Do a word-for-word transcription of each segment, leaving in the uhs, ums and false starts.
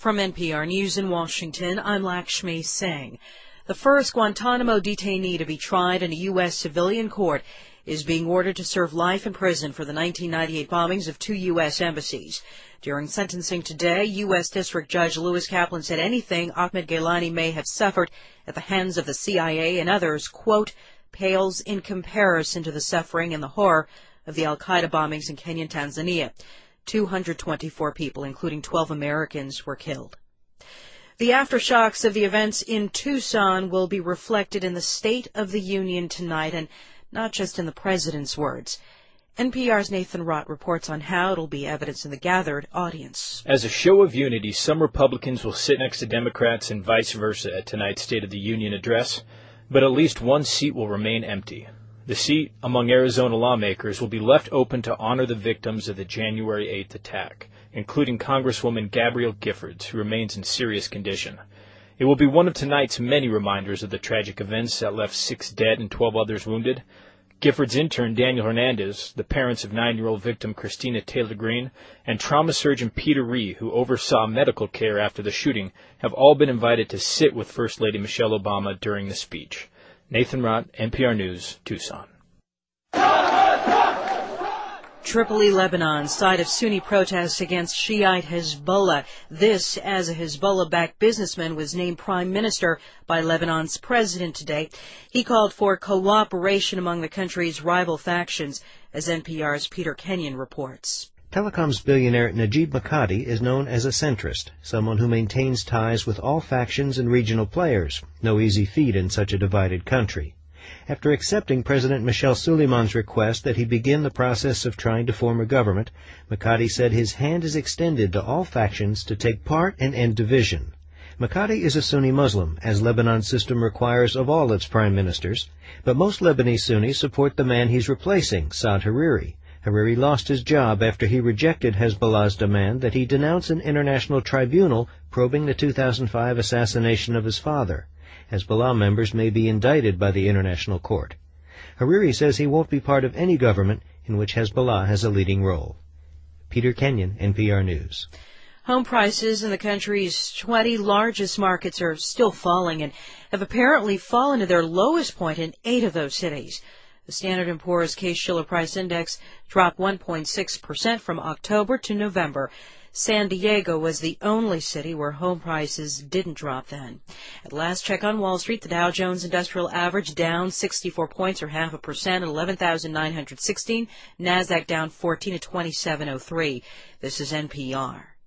From N P R News in Washington, I'm Lakshmi Singh. The first Guantanamo detainee to be tried in a U S civilian court is being ordered to serve life in prison for the nineteen ninety-eight bombings of two U S embassies. During sentencing today, U S District Judge Louis Kaplan said anything Ahmed Ghailani may have suffered at the hands of the C I A and others, quote, pales in comparison to the suffering and the horror of the al-Qaeda bombings in Kenya and Tanzania. two hundred twenty-four people, including twelve Americans, were killed. The aftershocks of the events in Tucson will be reflected in the State of the Union tonight, and not just in the president's words. N P R's Nathan Rott reports on how it'll be evidence in the gathered audience. As a show of unity, some Republicans will sit next to Democrats and vice versa at tonight's State of the Union address, but at least one seat will remain empty. The seat among Arizona lawmakers will be left open to honor the victims of the January eighth attack, including Congresswoman Gabrielle Giffords, who remains in serious condition. It will be one of tonight's many reminders of the tragic events that left six dead and twelve others wounded. Giffords' intern Daniel Hernandez, the parents of nine-year-old victim Christina Taylor Green, and trauma surgeon Peter Ree, who oversaw medical care after the shooting, have all been invited to sit with First Lady Michelle Obama during the speech. Nathan Rott, N P R News, Tucson. Tripoli, Lebanon, site of Sunni protests against Shiite Hezbollah. This, as a Hezbollah-backed businessman was named prime minister by Lebanon's president today. He called for cooperation among the country's rival factions, as N P R's Peter Kenyon reports. Telecoms billionaire Najib Mikati is known as a centrist, someone who maintains ties with all factions and regional players. No easy feat in such a divided country. After accepting President Michel Suleiman's request that he begin the process of trying to form a government, Mikati said his hand is extended to all factions to take part and end division. Mikati is a Sunni Muslim, as Lebanon's system requires of all its prime ministers, but most Lebanese Sunnis support the man he's replacing, Saad Hariri. Hariri lost his job after he rejected Hezbollah's demand that he denounce an international tribunal probing the two thousand five assassination of his father. Hezbollah members may be indicted by the International Court. Hariri says he won't be part of any government in which Hezbollah has a leading role. Peter Kenyon, N P R News. Home prices in the country's twenty largest markets are still falling and have apparently fallen to their lowest point in eight of those cities. The Standard and Poor's Case-Shiller Price Index dropped one point six percent from October to November. San Diego was the only city where home prices didn't drop then. At last check on Wall Street, the Dow Jones Industrial Average down sixty-four points or half a percent at eleven thousand nine hundred sixteen. NASDAQ down fourteen at twenty-seven oh three. This is N P R.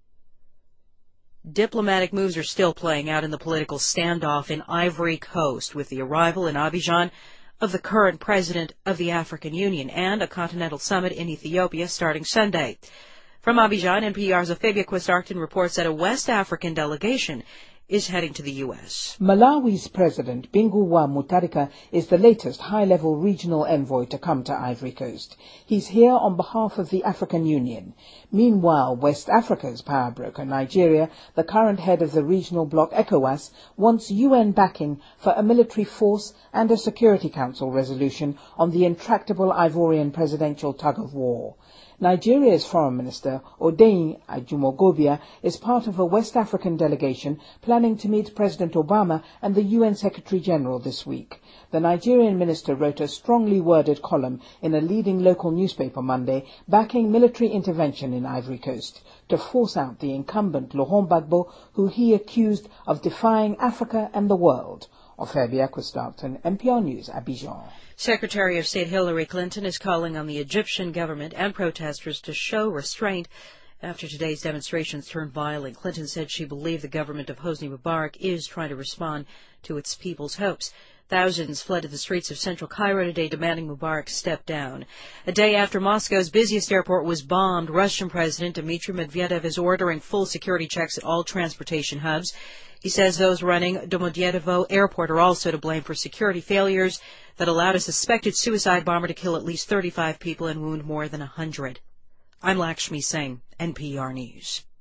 Diplomatic moves are still playing out in the political standoff in Ivory Coast with the arrival in Abidjan of the current president of the African Union and a continental summit in Ethiopia starting Sunday. From Abidjan, N P R's Afabia Quist-Arcton reports that a West African delegation is heading to the U S. Malawi's President Bingu wa Mutharika is the latest high-level regional envoy to come to Ivory Coast. He's here on behalf of the African Union. Meanwhile, West Africa's power broker, Nigeria, the current head of the regional bloc ECOWAS, wants U N backing for a military force and a Security Council resolution on the intractable Ivorian presidential tug-of-war. Nigeria's Foreign Minister, Odeyin Ajumogobia, is part of a West African delegation planning to meet President Obama and the U N Secretary-General this week. The Nigerian minister wrote a strongly worded column in a leading local newspaper Monday backing military intervention in Ivory Coast to force out the incumbent Laurent Gbagbo, who he accused of defying Africa and the world. Afabia Quist-Arcton, N P R News, Abidjan. Secretary of State Hillary Clinton is calling on the Egyptian government and protesters to show restraint after today's demonstrations turned violent. Clinton said she believed the government of Hosni Mubarak is trying to respond to its people's hopes. Thousands fled to the streets of central Cairo today demanding Mubarak step down. A day after Moscow's busiest airport was bombed, Russian President Dmitry Medvedev is ordering full security checks at all transportation hubs. He says those running Domodedovo Airport are also to blame for security failures that allowed a suspected suicide bomber to kill at least thirty-five people and wound more than one hundred. I'm Lakshmi Singh, N P R News.